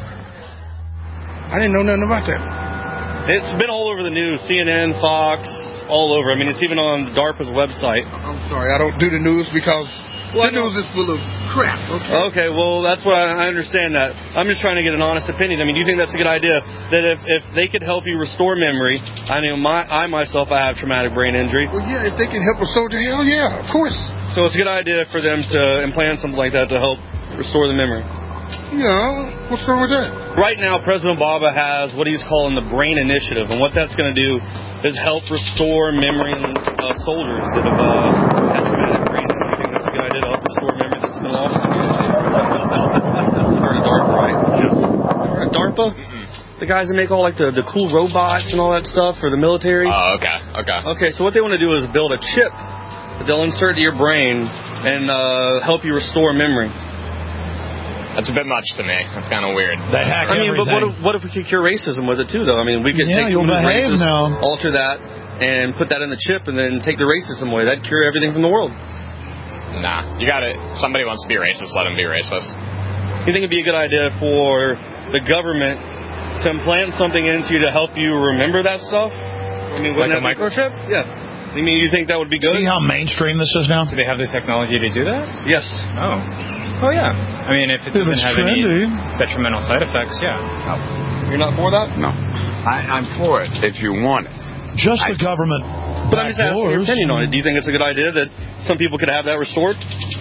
I didn't know nothing about that. It's been all over the news, C N N, Fox, all over. I mean, it's even on DARPA's website. I'm sorry, I don't do the news because well, the news is full of crap. Okay. Okay, well, that's what I, I understand that. I'm just trying to get an honest opinion. I mean, do you think that's a good idea? That if, if they could help you restore memory, I mean, my, I myself, I have traumatic brain injury. Well, yeah, if they can help a soldier, hell yeah, of course. So it's a good idea for them to implant something like that to help restore the memory. Yeah, what's wrong with that? Right now, President Obama has what he's calling the Brain Initiative, and what that's going to do is help restore memory in uh, soldiers that have uh, had traumatic brain injury. I think that's a good idea to help restore memory that's been lost. Heard of DARPA, right? Yeah. Heard of DARPA? Mm-hmm. The guys that make all like the, the cool robots and all that stuff for the military. Oh, okay, okay. Okay, so what they want to do is build a chip that they'll insert to your brain and uh, help you restore memory. That's a bit much to me. That's kind of weird. They hack I mean, everything. but what if, what if we could cure racism with it too, though? I mean, we could yeah, take you'll someone who's behave racist, now. alter that, and put that in the chip, and then take the racism away. That'd cure everything from the world. Nah, you got it. Somebody wants to be racist, let him be racist. You think it'd be a good idea for the government to implant something into you to help you remember that stuff? I mean, like a microchip? Yeah. I mean, you think that would be good? See how mainstream this is now? Do they have the technology to do that? Yes. Oh. Oh, yeah. I mean, if it doesn't have trendy. any detrimental side effects, yeah. No. You're not for that? No. I, I'm for it if you want it. Just I, the government. But I'm just asking your opinion on it. Do you think it's a good idea that some people could have that restored?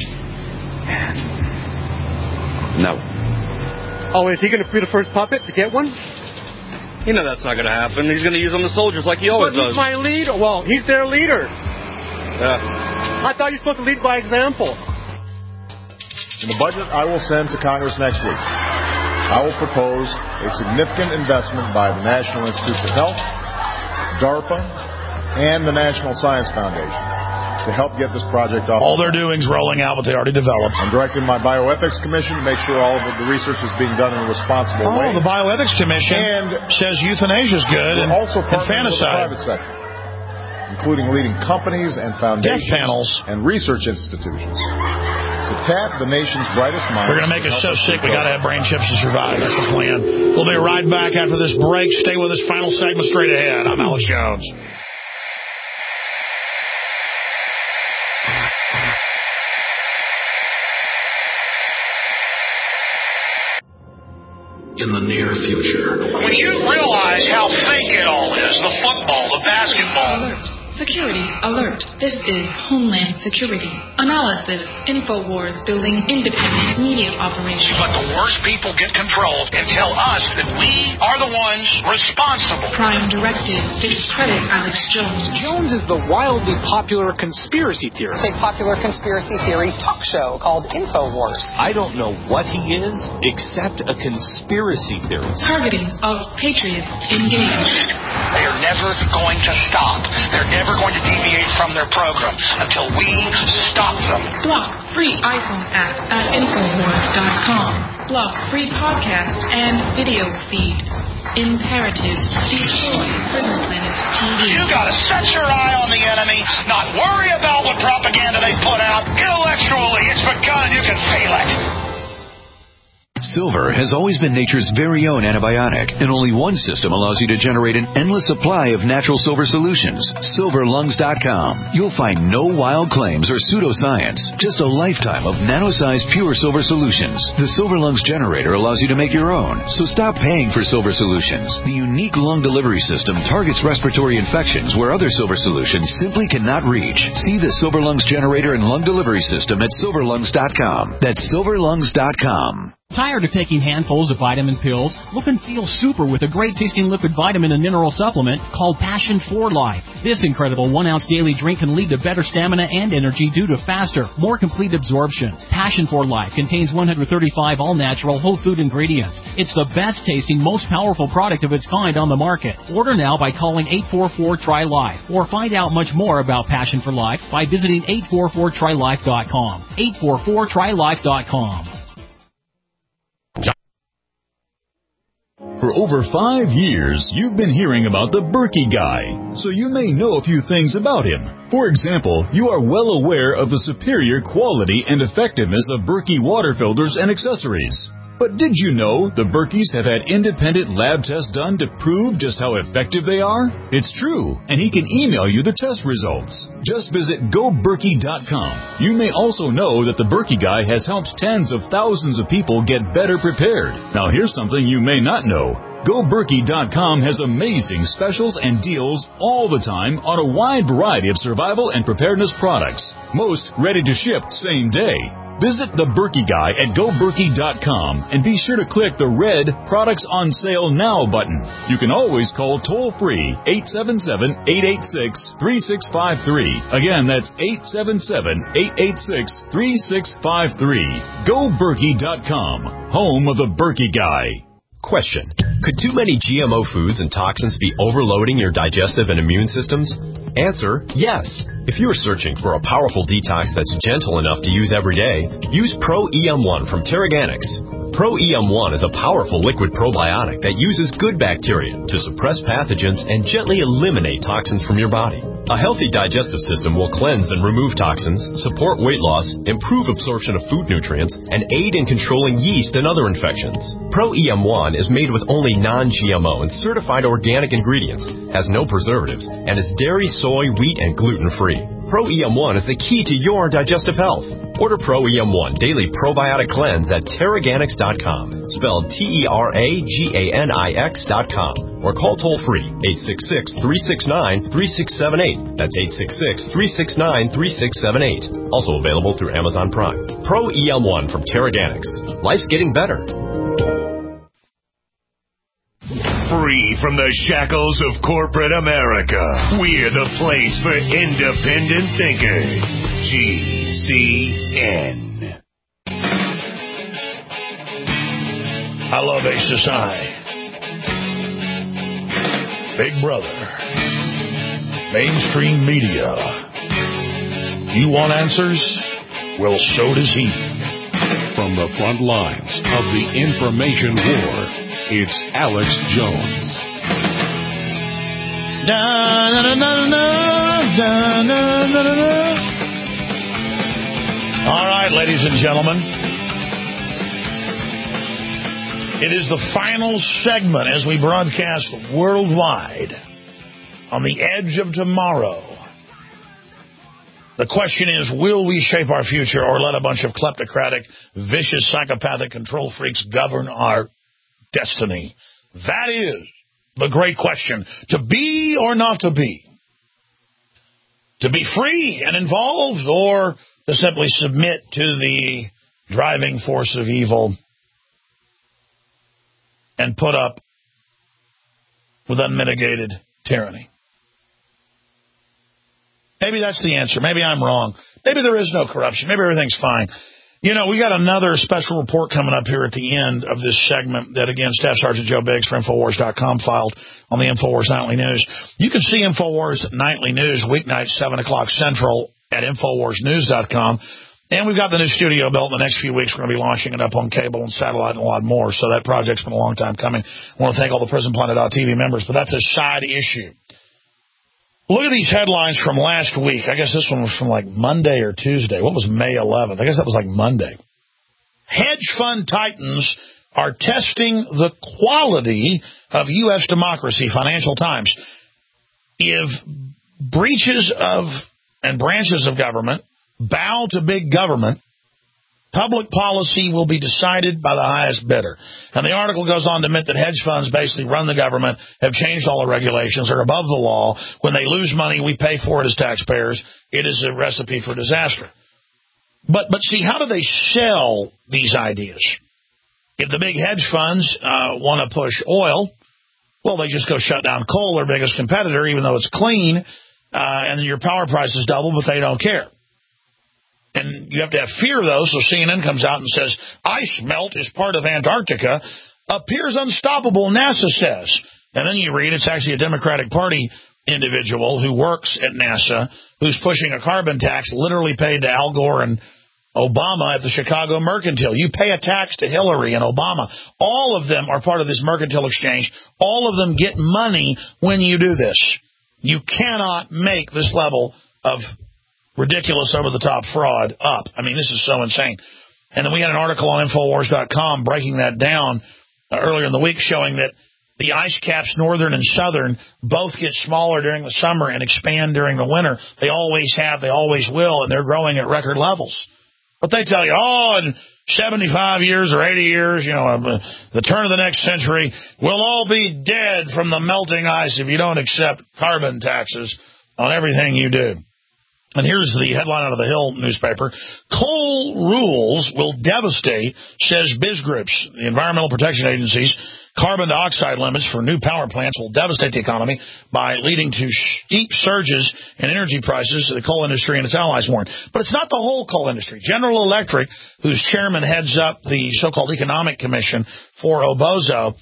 No. Oh, is he going to be the first puppet to get one? You know that's not going to happen. He's going to use on the soldiers like he always but he's does. my leader. Well, he's their leader. Yeah. I thought you were supposed to lead by example. In the budget I will send to Congress next week, I will propose a significant investment by the National Institutes of Health, DARPA, and the National Science Foundation to help get this project off. All they're doing is rolling out what they already developed. I'm directing my Bioethics Commission to make sure all of the research is being done in a responsible oh, way. Oh, the Bioethics Commission and says euthanasia is good and, also and fanticide. With the private sector, including leading companies and foundations Death panels. and research institutions to tap the nation's brightest minds. We're going to make us so sick we got to have brain chips to survive. That's the plan. We'll be right back after this break. Stay with us. Final segment straight ahead. I'm Alex Jones. In the near future. When you realize how fake it all is, the football, the basketball. Alert. Security alert. This is Homeland Security. Analysis. InfoWars building independent media operation. But the worst people get controlled and tell us that we are the ones responsible. Prime Directive. Discredit Alex Jones. Jones is the wildly popular conspiracy theorist. It's a popular conspiracy theory talk show called InfoWars. I don't know what he is except a conspiracy theorist. Targeting of patriots engaged. They're never going to stop. They're never going to deviate from their program until we stop them. Block free iPhone app at Infowars dot com. Block free podcast and video feed. Imperative. Destroy Prison Planet T V. You gotta set your eye on the enemy, not worry about what propaganda they put out. Intellectually, it's begun. You can feel it. Silver has always been nature's very own antibiotic, and only one system allows you to generate an endless supply of natural silver solutions. silver lungs dot com. You'll find no wild claims or pseudoscience, just a lifetime of nano-sized pure silver solutions. The Silver Lungs generator allows you to make your own, so stop paying for silver solutions. The unique lung delivery system targets respiratory infections where other silver solutions simply cannot reach. See the Silver Lungs generator and lung delivery system at silver lungs dot com. That's silver lungs dot com. Tired of taking handfuls of vitamin pills? Look and feel super with a great-tasting liquid vitamin and mineral supplement called Passion for Life. This incredible one-ounce daily drink can lead to better stamina and energy due to faster, more complete absorption. Passion for Life contains one hundred thirty-five all-natural whole food ingredients. It's the best-tasting, most powerful product of its kind on the market. Order now by calling eight four four, T R Y, LIFE, or find out much more about Passion for Life by visiting eight four four try life dot com. eight four four try life dot com. For over five years, you've been hearing about the Berkey Guy, so you may know a few things about him. For example, you are well aware of the superior quality and effectiveness of Berkey water filters and accessories. But did you know the Berkeys have had independent lab tests done to prove just how effective they are? It's true, and he can email you the test results. Just visit go berkey dot com. You may also know that the Berkey Guy has helped tens of thousands of people get better prepared. Now here's something you may not know. go berkey dot com has amazing specials and deals all the time on a wide variety of survival and preparedness products. Most ready to ship same day. Visit the Berkey Guy at go berkey dot com and be sure to click the red Products on Sale Now button. You can always call toll-free eight seven seven, eight eight six, three six five three. Again, that's eight seven seven, eight eight six, three six five three. go berkey dot com, home of the Berkey Guy. Question. Could too many G M O foods and toxins be overloading your digestive and immune systems? Answer, yes. If you're searching for a powerful detox that's gentle enough to use every day, use Pro E M one from Teraganix. Pro E M one is a powerful liquid probiotic that uses good bacteria to suppress pathogens and gently eliminate toxins from your body. A healthy digestive system will cleanse and remove toxins, support weight loss, improve absorption of food nutrients, and aid in controlling yeast and other infections. Pro E M one is made with only non-G M O and certified organic ingredients, has no preservatives, and is dairy, soy, wheat, and gluten-free. Pro E M one is the key to your digestive health. Order Pro E M one Daily Probiotic Cleanse at Teraganix dot com, spelled T E R A G A N I X dot com, or call toll-free eight six six, three six nine, three six seven eight. That's eight six six, three six nine, three six seven eight. Also available through Amazon Prime. Pro E M one from Teraganix. Life's getting better. Free from the shackles of corporate America, we're the place for independent thinkers. G C N. I love H S I. Big Brother. Mainstream media. You want answers? Well, so does he. From the front lines of the information war, it's Alex Jones. Da, da, da, da, da, da, da, da, da. All right, ladies and gentlemen. It is the final segment as we broadcast worldwide on the edge of tomorrow. The question is, will we shape our future or let a bunch of kleptocratic, vicious, psychopathic control freaks govern our destiny? That is the great question. To be or not to be? To be free and involved, or to simply submit to the driving force of evil and put up with unmitigated tyranny? Maybe that's the answer. Maybe I'm wrong. Maybe there is no corruption. Maybe everything's fine. You know, we got another special report coming up here at the end of this segment that, again, Staff Sergeant Joe Biggs for Infowars dot com filed on the Infowars Nightly News. You can see Infowars Nightly News weeknights, seven o'clock Central at Infowars News dot com. And we've got the new studio built. In the next few weeks, we're going to be launching it up on cable and satellite and a lot more. So that project's been a long time coming. I want to thank all the Prison Planet dot T V members, but that's a side issue. Look at these headlines from last week. I guess this one was from like Monday or Tuesday. What was May eleventh? I guess that was like Monday. hedge fund titans are testing the quality of U S democracy, Financial Times. If breaches of and branches of government bow to big government, public policy will be decided by the highest bidder. And the article goes on to admit that hedge funds basically run the government, have changed all the regulations, are above the law. When they lose money, we pay for it as taxpayers. It is a recipe for disaster. But, but see, how do they sell these ideas? If the big hedge funds uh, want to push oil, well, they just go shut down coal, their biggest competitor, even though it's clean, uh, and your power prices double, but they don't care. And you have to have fear, though, so C N N comes out and says, ice melt is part of Antarctica, appears unstoppable, NASA says. And then you read it's actually a Democratic Party individual who works at NASA who's pushing a carbon tax literally paid to Al Gore and Obama at the Chicago Mercantile. You pay a tax to Hillary and Obama. All of them are part of this mercantile exchange. All of them get money when you do this. You cannot make this level of ridiculous, over-the-top fraud up. I mean, this is so insane. And then we had an article on Infowars dot com breaking that down uh, earlier in the week, showing that the ice caps, northern and southern, both get smaller during the summer and expand during the winter. They always have, they always will, and they're growing at record levels. But they tell you, oh, in seventy-five years or eighty years, you know, uh, the turn of the next century, we'll all be dead from the melting ice if you don't accept carbon taxes on everything you do. And here's the headline out of the Hill newspaper. Coal rules will devastate, says BizGroups, the Environmental Protection Agency's carbon dioxide limits for new power plants will devastate the economy by leading to steep surges in energy prices, the coal industry and its allies warn. But it's not the whole coal industry. General Electric, whose chairman heads up the so-called Economic Commission for Obozo,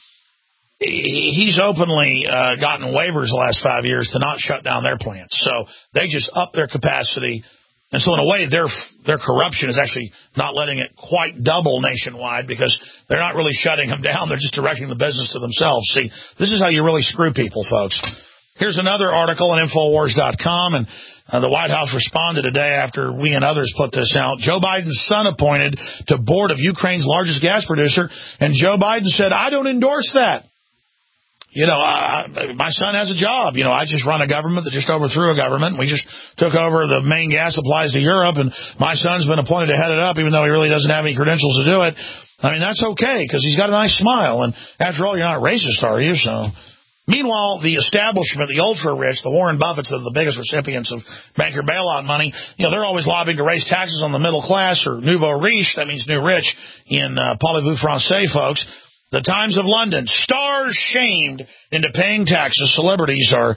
he's openly uh, gotten waivers the last five years to not shut down their plants. So they just up their capacity. And so in a way, their their corruption is actually not letting it quite double nationwide because they're not really shutting them down. They're just directing the business to themselves. See, this is how you really screw people, folks. Here's another article on Infowars dot com, and uh, the White House responded today after we and others put this out. Joe Biden's son appointed to board of Ukraine's largest gas producer, and Joe Biden said, I don't endorse that. You know, I, my son has a job. You know, I just run a government that just overthrew a government. We just took over the main gas supplies to Europe, and my son's been appointed to head it up, even though he really doesn't have any credentials to do it. I mean, that's okay, because he's got a nice smile. And after all, you're not racist, are you? So, meanwhile, the establishment, the ultra-rich, the Warren Buffetts are the biggest recipients of banker bailout money. You know, they're always lobbying to raise taxes on the middle class, or nouveau riche, that means new rich, in uh, parlez-vous français, folks. The Times of London, stars shamed into paying taxes. Celebrities are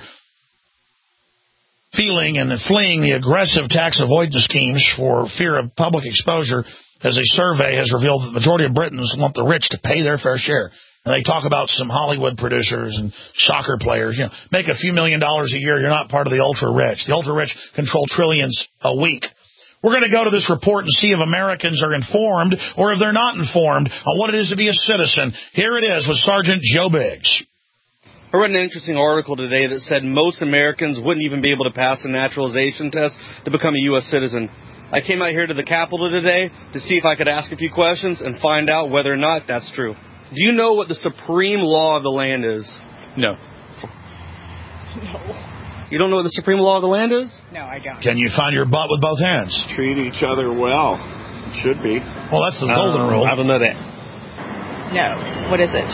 feeling and fleeing the aggressive tax avoidance schemes for fear of public exposure, as a survey has revealed that the majority of Britons want the rich to pay their fair share. And they talk about some Hollywood producers and soccer players. You know, make a few million dollars a year, you're not part of the ultra-rich. The ultra-rich control trillions a week. We're going to go to this report and see if Americans are informed or if they're not informed on what it is to be a citizen. Here it is with Sergeant Joe Biggs. I read an interesting article today that said most Americans wouldn't even be able to pass a naturalization test to become a U S citizen. I came out here to the Capitol today to see if I could ask a few questions and find out whether or not that's true. Do you know what the supreme law of the land is? No. No. You don't know what the supreme law of the land is? No, I don't. Can you find your butt with both hands? Treat each other well. Should be. Well, that's the golden um, rule. I don't know that. No. What is it?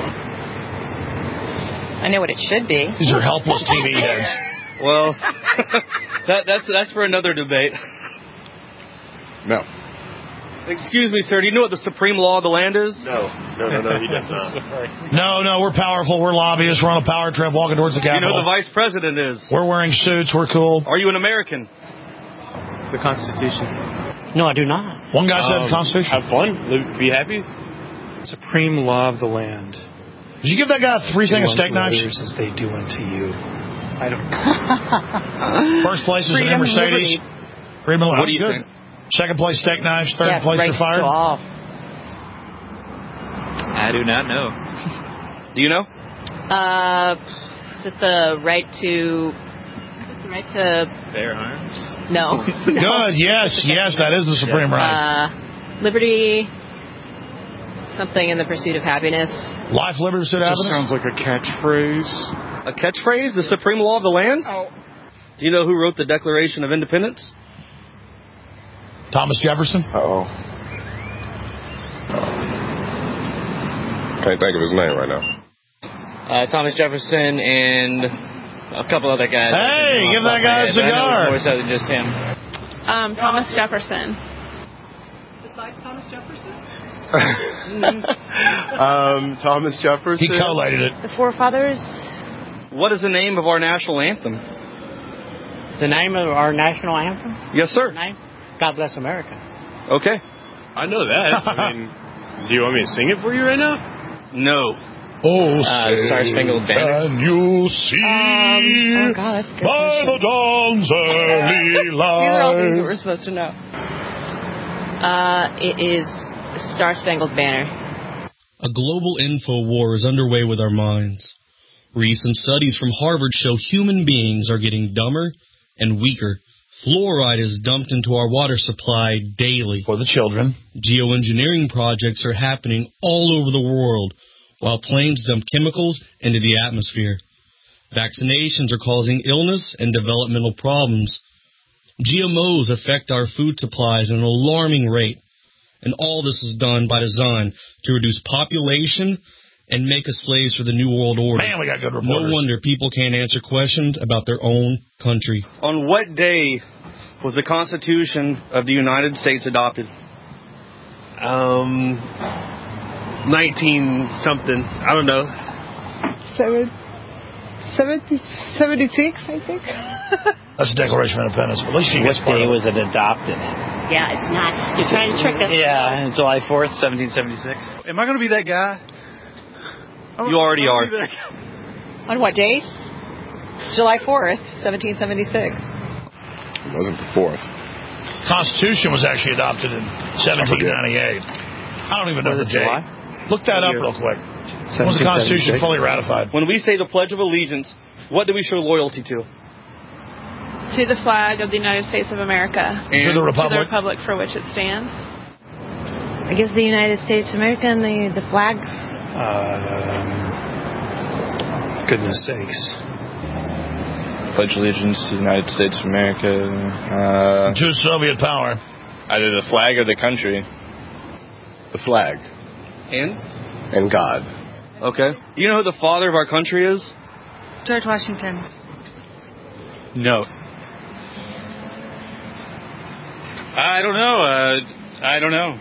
I know what it should be. These are helpless T V heads. Well, that, that's that's for another debate. No. Excuse me, sir. Do you know what the supreme law of the land is? No. No, no, no. He does not. Sorry. No, no. We're powerful. We're lobbyists. We're on a power trip walking towards the Capitol. You know what the vice president is? We're wearing suits. We're cool. Are you an American? The Constitution. No, I do not. One guy said Um, the Constitution. Have fun. Live, be happy. Supreme law of the land. Did you give that guy three things of steak knives? As they do unto you. I don't. First place is in a Mercedes. Freedom, what do you good. think? Second place, steak knives. Third yeah, place, right you're fired. Off. I do not know. Do you know? Uh, is it the right to? Is it the right to bear arms? No. Good. Yes, yes, that is the supreme right. Uh, liberty. Something in the pursuit of happiness. Life, liberty, pursuit of happiness? Sounds like a catchphrase. A catchphrase? The supreme law of the land? Oh. Do you know who wrote the Declaration of Independence? Thomas Jefferson? Uh-oh. Can't think of his name right now. Uh, Thomas Jefferson and a couple other guys. Hey, give that guy a cigar. More so than just him. Um, Thomas Jefferson. Besides Thomas Jefferson? um, Thomas Jefferson. He collated it. The forefathers. What is the name of our national anthem? The name of our national anthem? Yes, sir. The name? God Bless America. Okay. I know that. I mean, do you want me to sing it for you right now? No. Oh, uh, Star Spangled Banner. Can you see um, oh God, that's good by the dawn's early light? These are all things that we're supposed to know. Uh, it is Star Spangled Banner. A global info war is underway with our minds. Recent studies from Harvard show human beings are getting dumber and weaker. Fluoride is dumped into our water supply daily. For the children. Geoengineering projects are happening all over the world, while planes dump chemicals into the atmosphere. Vaccinations are causing illness and developmental problems. G M Os affect our food supplies at an alarming rate, and all this is done by design to reduce population and make us slaves for the New World Order. Man, we got good reporters. No wonder people can't answer questions about their own country. On what day was the Constitution of the United States adopted? Um, nineteen something. I don't know. Seven, seventy, seventy-six, I think. That's the Declaration of Independence. At least she gets part of it. What day was it adopted? Yeah, it's not. You're trying to trick us. Yeah, July fourth, seventeen seventy-six. Am I going to be that guy? You already are. On what date? July fourth, seventeen seventy-six. It wasn't the fourth. Constitution was actually adopted in seventeen ninety-eight. I don't even know the date. Look that up real quick. When was the Constitution fully ratified? When we say the Pledge of Allegiance, what do we show loyalty to? To the flag of the United States of America. And to the Republic. To the Republic for which it stands. I guess the United States of America and the, the flag. Um, goodness sakes. Pledge allegiance to the United States of America. Uh, to Soviet power. Either the flag or the country. The flag. And? And God. Okay. You know who the father of our country is? George Washington. No. I don't know. Uh, I don't know.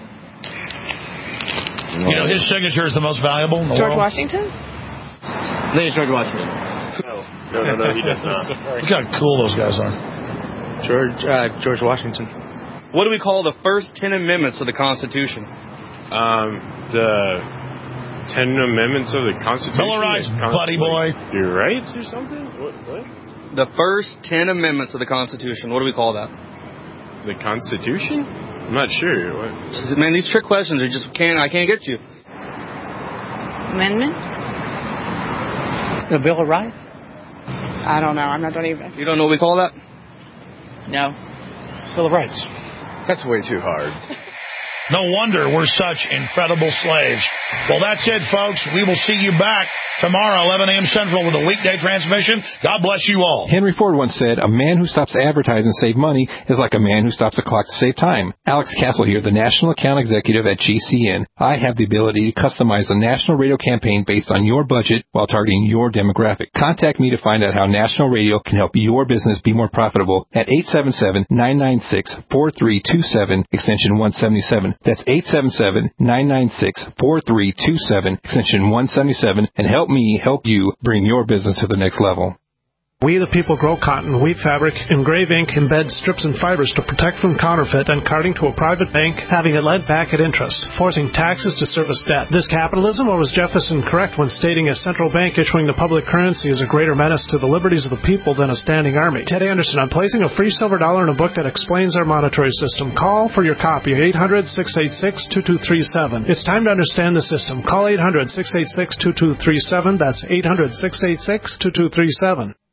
You know, his signature is the most valuable in the George world. Washington? I think it's George Washington. No, no, no, no he does not. Look how cool those guys are. George uh, George Washington. What do we call the first ten amendments of the Constitution? Um, the ten amendments of the Constitution. Bill of Rights, buddy boy. Your rights or something? What? What? The first ten amendments of the Constitution. What do we call that? The Constitution? I'm not sure. What? Man, these trick questions are just can't. I can't get you. Amendments? The Bill of Rights? I don't know. I'm not doing even. You don't know what we call that? No. Bill of Rights. That's way too hard. No wonder we're such incredible slaves. Well, that's it, folks. We will see you back tomorrow, eleven a.m. Central, with a weekday transmission. God bless you all. Henry Ford once said, a man who stops advertising to save money is like a man who stops a clock to save time. Alex Castle here, the National Account Executive at G C N. I have the ability to customize a national radio campaign based on your budget while targeting your demographic. Contact me to find out how national radio can help your business be more profitable at eight seven seven, nine nine six, four three two seven, extension one seventy-seven. That's eight seven seven, nine nine six, four three two seven, extension one seventy-seven, and help me help you bring your business to the next level. We the people grow cotton, weave fabric, engrave ink, embed strips and fibers to protect from counterfeit and carting to a private bank, having it lent back at interest, forcing taxes to service debt. This capitalism, or was Jefferson correct when stating a central bank issuing the public currency is a greater menace to the liberties of the people than a standing army? Ted Anderson, I'm placing a free silver dollar in a book that explains our monetary system. Call for your copy, eight hundred, six eight six, two two three seven. It's time to understand the system. Call eight hundred, six eight six, two two three seven. That's eight hundred, six eight six, two two three seven.